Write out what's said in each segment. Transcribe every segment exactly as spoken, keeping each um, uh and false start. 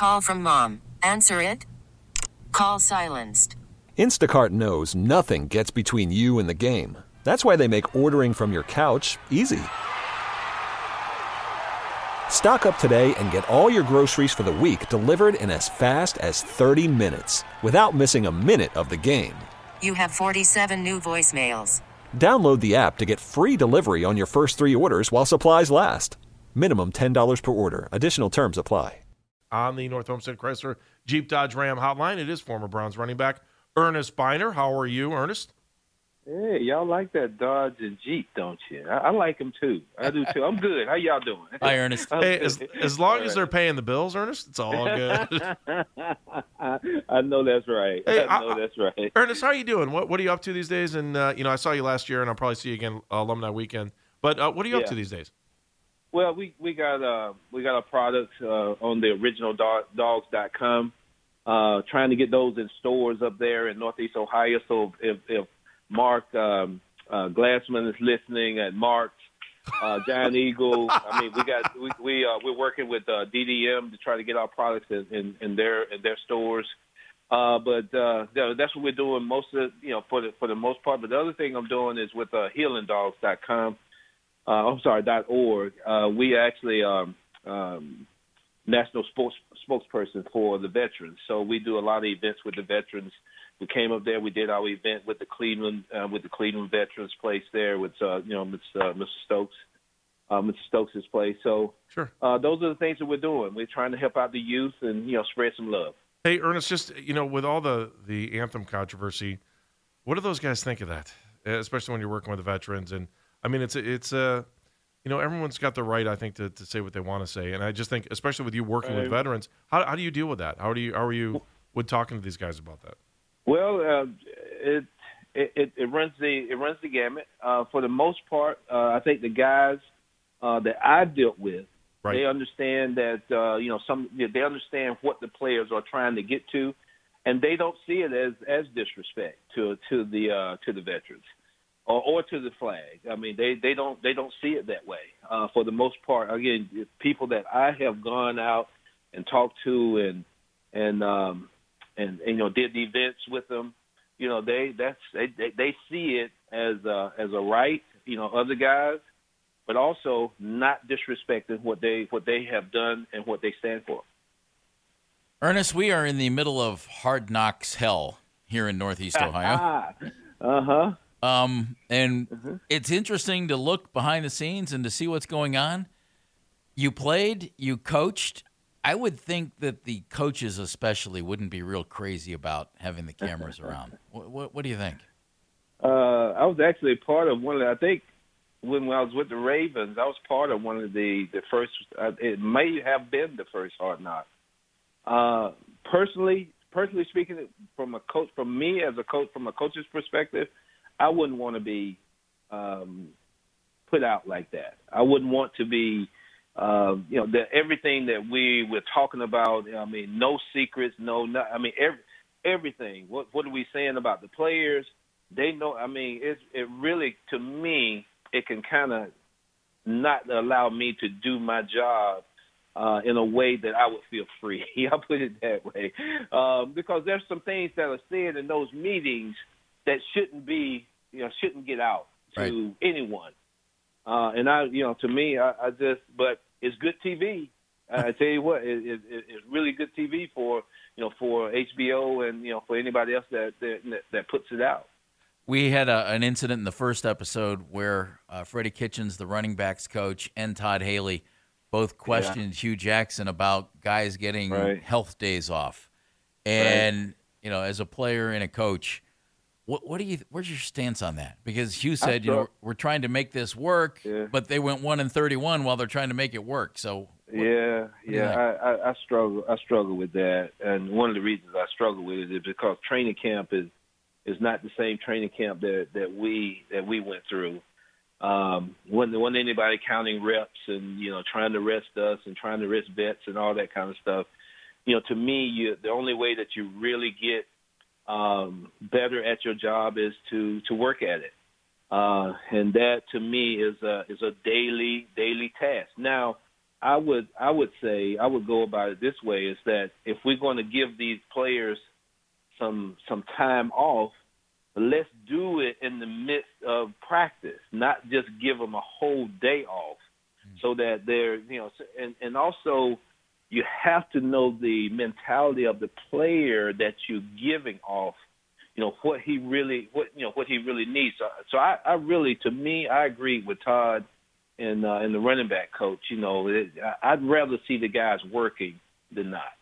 Call from mom. Answer it. Call silenced. Instacart knows nothing gets between you and the game. That's why they make ordering from your couch easy. Stock up today and get all your groceries for the week delivered in as fast as thirty minutes without missing a minute of the game. You have forty-seven new voicemails. Download the app to get free delivery on your first three orders while supplies last. Minimum ten dollars per order. Additional terms apply. On the North Homestead Chrysler Jeep Dodge Ram hotline, it is former Browns running back Ernest Biner. How are you, Ernest? Hey, y'all like that Dodge and Jeep, don't you? I, I like them, too. I do, too. I'm good. How y'all doing? Hi, Ernest. Hey, as, as long as they're paying the bills, Ernest, it's all good. I know that's right. Hey, I know I, that's right. Ernest, how are you doing? What What are you up to these days? And, uh, you know, I saw you last year, and I'll probably see you again uh, Alumni Weekend. But uh, what are you yeah. up to these days? Well, we, we got uh, we got a product uh, on the original dogs dot com, uh, trying to get those in stores up there in Northeast Ohio. So if, if Mark um, uh, Glassman is listening at Mark's, uh, Giant Eagle, I mean, we got we, we uh, we're working with uh, D D M to try to get our products in, in, in their in their stores. Uh, but uh, that's what we're doing most of the, you know, for the for the most part. But the other thing I'm doing is with uh, healing dogs dot com. Uh, I'm sorry, dot org. Uh, we actually um, um, national sports spokesperson for the veterans. So we do a lot of events with the veterans. We came up there. We did our event with the Cleveland uh, with the Cleveland Veterans Place there with uh, you know Mister Uh, Mister Stokes, uh, Mister Stokes' place. So sure. uh, those are the things that we're doing. We're trying to help out the youth and you know spread some love. Hey, Ernest, just you know, with all the the anthem controversy, what do those guys think of that? Especially when you're working with the veterans, and I mean, it's it's uh, you know, everyone's got the right, I think, to, to say what they want to say, and I just think, especially with you working with veterans, how how do you deal with that? How do you how are you with talking to these guys about that? Well, uh, it, it it runs the it runs the gamut. Uh, for the most part, uh, I think the guys uh, that I dealt with, right. They understand that uh, you know some they understand what the players are trying to get to, and they don't see it as, as disrespect to to the uh, to the veterans or, or to the flag. I mean, they, they don't they don't see it that way. Uh, for the most part, again, people that I have gone out and talked to and and um, and, and you know did the events with them, you know they that's they they, they see it as a, as a right, you know, other guys, but also not disrespecting what they what they have done and what they stand for. Ernest, we are in the middle of hard knocks hell here in Northeast Ohio. uh-huh. Um, and mm-hmm. It's interesting to look behind the scenes and to see what's going on. You played, you coached. I would think that the coaches especially wouldn't be real crazy about having the cameras around. What, what, what do you think? Uh, I was actually part of one of the, I think when, when I was with the Ravens, I was part of one of the, the first, uh, it may have been the first Hard Knock. Uh, personally, personally speaking, from a coach, from me as a coach, from a coach's perspective, I wouldn't want to be um, put out like that. I wouldn't want to be, uh, you know, the, everything that we were talking about. I mean, no secrets, no, no I mean, every, everything. What what are we saying about the players? They know. I mean, it's it really to me, it can kind of not allow me to do my job uh, in a way that I would feel free. I'll put it that way, um, because there's some things that are said in those meetings that shouldn't be, you know, shouldn't get out to right. anyone. Uh, and I, you know, to me, I, I just, but it's good T V. I tell you what, it, it, it's really good T V for, you know, for H B O and, you know, for anybody else that that, that puts it out. We had a, an incident in the first episode where uh, Freddie Kitchens, the running backs coach, and Todd Haley both questioned yeah. Hugh Jackson about guys getting right. health days off. And, right. you know, as a player and a coach, What, what do you? Where's your stance on that? Because Hugh said, you know, we're trying to make this work, yeah. but they went one and thirty-one while they're trying to make it work. So what, yeah, what yeah, I, I, I struggle. I struggle with that, and one of the reasons I struggle with it is because training camp is is not the same training camp that, that we that we went through. Um, wasn't wasn't anybody counting reps and you know trying to rest us and trying to rest vets and all that kind of stuff. You know, to me, you the only way that you really get Um, better at your job is to, to work at it, uh, and that to me is a is a daily daily task. Now, I would I would say I would go about it this way: is that if we're going to give these players some some time off, let's do it in the midst of practice, not just give them a whole day off, so that they're you know and and also you have to know the mentality of the player that you're giving off. You know what he really what you know what he really needs. So, so I, I really, to me, I agree with Todd and uh, and the running back coach. You know, it, I'd rather see the guys working than not.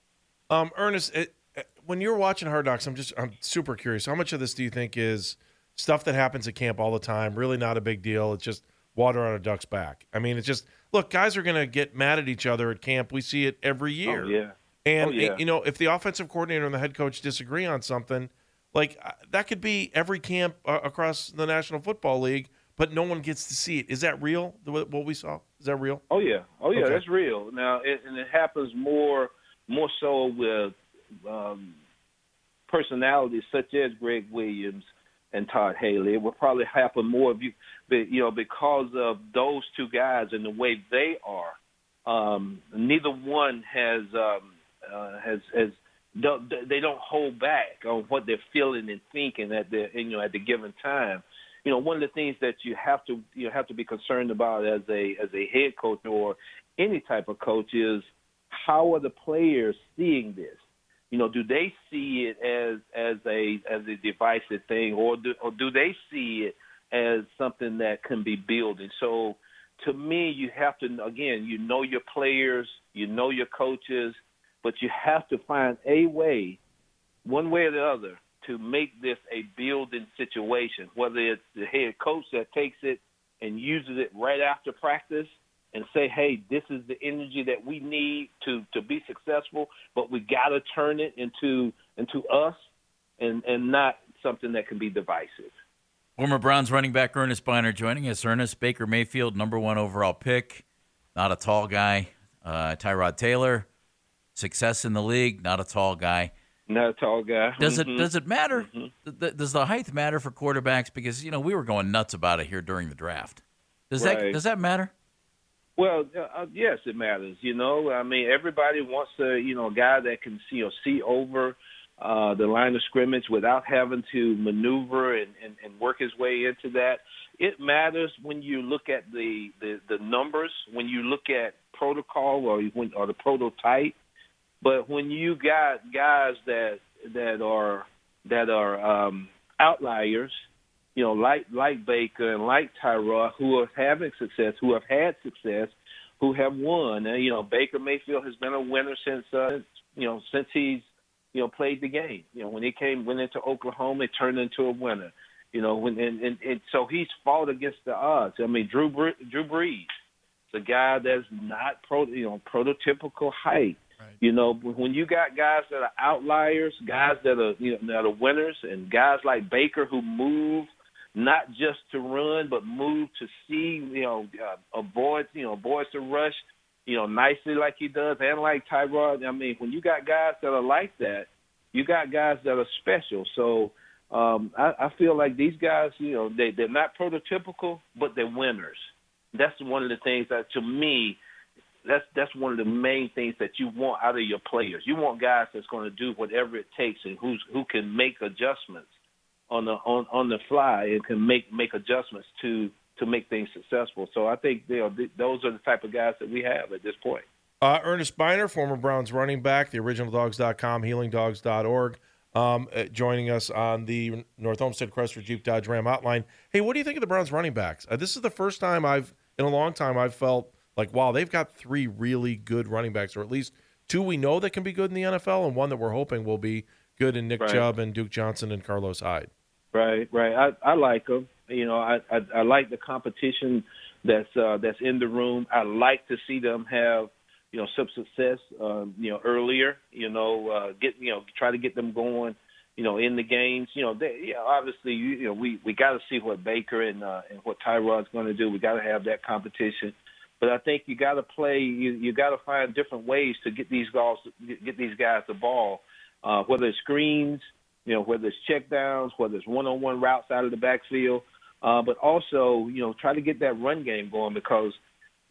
Um, Ernest, it, when you're watching Hard Knocks, I'm just I'm super curious. How much of this do you think is stuff that happens at camp all the time? Really not a big deal. It's just water on a duck's back. I mean, it's just look, guys are going to get mad at each other at camp. We see it every year. Oh, yeah. And oh, yeah. you know, if the offensive coordinator and the head coach disagree on something, like uh, that could be every camp uh, across the National Football League, but no one gets to see it. Is that real? The, what we saw? Is that real? Oh yeah, oh yeah, Okay. that's real. Now, it, and it happens more more so with um, personalities such as Greg Williams and Todd Haley. It will probably happen more of you, you know, because of those two guys and the way they are. Um, neither one has um, uh, has has. Don't, they don't hold back on what they're feeling and thinking at the you know at the given time. You know, one of the things that you have to you have to be concerned about as a as a head coach or any type of coach is how are the players seeing this? You know, do they see it as as a as a divisive thing, or do or do they see it as something that can be building? So, to me, you have to again, you know your players, you know your coaches. But you have to find a way, one way or the other, to make this a building situation, whether it's the head coach that takes it and uses it right after practice and say, hey, this is the energy that we need to, to be successful, but we got to turn it into into us and, and not something that can be divisive. Former Browns running back Ernest Byner joining us. Ernest, Baker Mayfield, number one overall pick, not a tall guy. Uh, Tyrod Taylor, success in the league, not a tall guy. Not a tall guy. Does mm-hmm. it does it matter? Mm-hmm. Th- Does the height matter for quarterbacks? Because you know we were going nuts about it here during the draft. Does Right. that does that matter? Well, uh, yes, it matters. You know, I mean, everybody wants a you know a guy that can see you know, see over uh, the line of scrimmage without having to maneuver and, and, and work his way into that. It matters when you look at the, the, the numbers, when you look at protocol or when or the prototype. But when you got guys that that are that are um, outliers, you know, like like Baker and like Tyrod, who are having success, who have had success, who have won. And, you know, Baker Mayfield has been a winner since uh, you know since he's you know played the game. You know, when he came went into Oklahoma, he turned into a winner. You know, when and, and, and so he's fought against the odds. I mean, Drew Drew Brees, the guy that's not pro, you know prototypical height. Right. You know, when you got guys that are outliers, guys that are you know that are winners, and guys like Baker who move not just to run, but move to see, you know, uh, avoid, you know, avoid the rush, you know, nicely like he does, and like Tyrod. I mean, when you got guys that are like that, you got guys that are special. So um, I, I feel like these guys, you know, they they're not prototypical, but they're winners. That's one of the things that, to me, That's that's one of the main things that you want out of your players. You want guys that's going to do whatever it takes and who's who can make adjustments on the on, on the fly and can make, make adjustments to to make things successful. So I think you know, th- those are the type of guys that we have at this point. Uh, Ernest Byner, former Browns running back, the original dogs dot com, healing dogs dot org, um, uh, joining us on the North Olmsted Chrysler Jeep Dodge Ram Hotline. Hey, what do you think of the Browns running backs? Uh, this is the first time I've in a long time I've felt like, wow, they've got three really good running backs, or at least two we know that can be good in the N F L, and one that we're hoping will be good in Nick Right. Chubb and Duke Johnson and Carlos Hyde. Right, right. I, I like them. You know, I, I I like the competition that's uh, that's in the room. I like to see them have you know some success. Um, you know, earlier. You know, uh, get you know try to get them going. You know, in the games. You know, they, yeah, obviously, you, you know, we we got to see what Baker and uh, and what Tyrod's going to do. We got to have that competition. But I think you got to play. You you got to find different ways to get these guys get these guys the ball, uh, whether it's screens, you know, whether it's check downs, whether it's one-on-one routes out of the backfield, uh, but also you know try to get that run game going because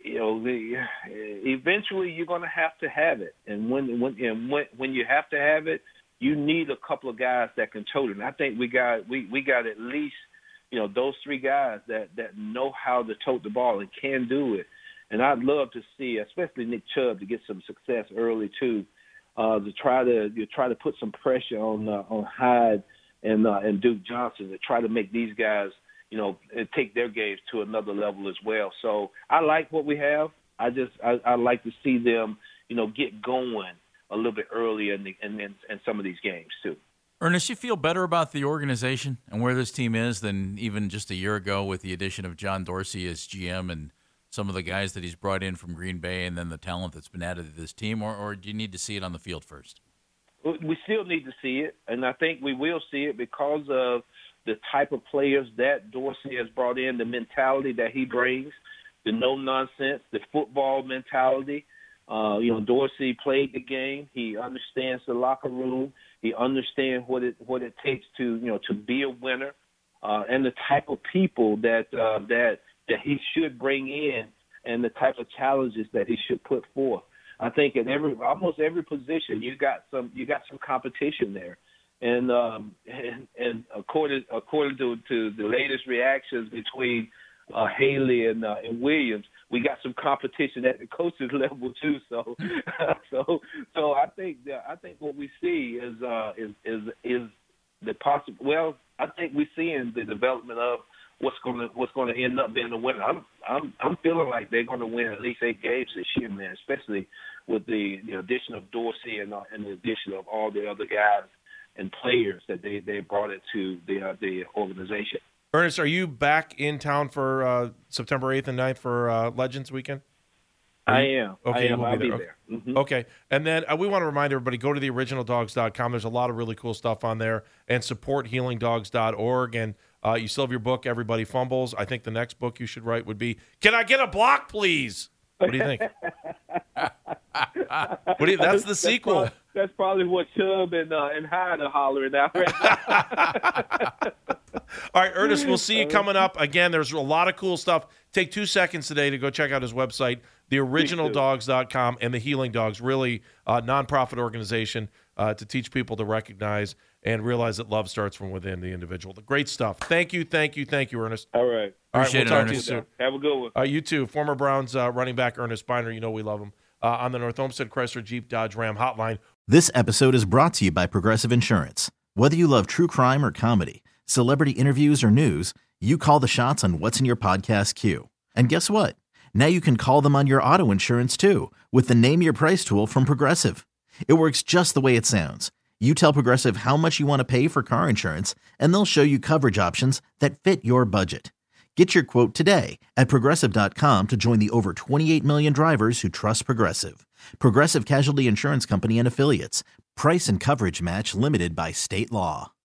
you know, the, eventually you're going to have to have it, and when when and when when you have to have it, you need a couple of guys that can tote it. And I think we got we, we got at least, you know, those three guys that, that know how to tote the ball and can do it. And I'd love to see, especially Nick Chubb, to get some success early too, uh, to try to you try to put some pressure on uh, on Hyde and uh, and Duke Johnson to try to make these guys, you know, take their games to another level as well. So I like what we have. I just I, I like to see them, you know, get going a little bit earlier in, the, in, in, in some of these games too. Ernest, you feel better about the organization and where this team is than even just a year ago with the addition of John Dorsey as G M and some of the guys that he's brought in from Green Bay and then the talent that's been added to this team, or, or do you need to see it on the field first? We still need to see it, and I think we will see it because of the type of players that Dorsey has brought in, the mentality that he brings, the no-nonsense, the football mentality. Uh, you know, Dorsey played the game. He understands the locker room. He understands what it what it takes to, you know, to be a winner, uh, and the type of people that uh, that that he should bring in, and the type of challenges that he should put forth. I think at every almost every position you got some you got some competition there, and um, and, and according according to, to the latest reactions between uh, Haley and uh, and Williams, we got some competition at the coaches level too. So so so I think that, I think what we see is uh, is is is the possible. Well, I think we're seeing the development of what's going to what's going to end up being the winner. I'm I'm I'm feeling like they're going to win at least eight games this year, man. Especially with the, the addition of Dorsey and uh, and the addition of all the other guys and players that they, they brought into the uh, the organization. Ernest, are you back in town for uh, September eighth and ninth for uh, Legends Weekend? I am. Okay, I am. we'll I'll be be there. there. Mm-hmm. Okay, and then uh, we want to remind everybody, go to the original dogs dot com. There's a lot of really cool stuff on there, and support healing dogs dot org. And uh, you still have your book, Everybody Fumbles. I think the next book you should write would be, Can I Get a Block, Please? What do you think? What do you, that's the sequel. That's probably, that's probably what Chubb and, uh, and Hyde are hollering out right now. All right, Ernest, we'll see you coming up. Again, there's a lot of cool stuff. Take two seconds today to go check out his website, the original dogs dot com, and the Healing Dogs, really a nonprofit organization uh, to teach people to recognize and realize that love starts from within the individual. The great stuff. Thank you, thank you, thank you, Ernest. All right. All right, Appreciate we'll it, talk Ernest. to you soon. Have a good one. Uh, you too. Former Browns uh, running back Ernest Biner, you know we love him, uh, on the North Olmsted Chrysler Jeep Dodge Ram hotline. This episode is brought to you by Progressive Insurance. Whether you love true crime or comedy, celebrity interviews or news, you call the shots on what's in your podcast queue. And guess what? Now you can call them on your auto insurance too with the Name Your Price tool from Progressive. It works just the way it sounds. You tell Progressive how much you want to pay for car insurance, and they'll show you coverage options that fit your budget. Get your quote today at Progressive dot com to join the over twenty-eight million drivers who trust Progressive. Progressive Casualty Insurance Company and Affiliates. Price and coverage match limited by state law.